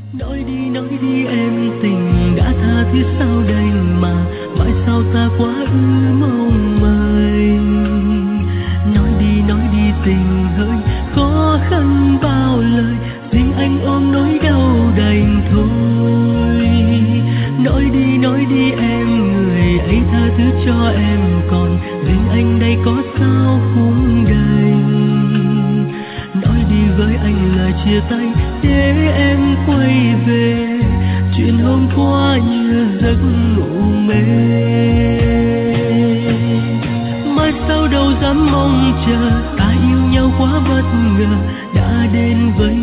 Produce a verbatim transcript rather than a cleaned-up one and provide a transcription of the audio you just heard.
Nói đi nói đi em, tình đã tha thiết sao đành mà mãi sao ta quá ư mong manh. Nói đi nói đi tình hơi khó khăn bao lời, riêng anh ôm nỗi đau đành thôi. Nói đi nói đi em, người ấy tha thứ cho em, còn riêng anh đây có sao cũng đành. Nói đi với anh lời chia tay để em quay về, chuyện hôm qua như giấc ngủ mê. Mai sau đâu dám mong chờ, ta yêu nhau quá bất ngờ, đã đến với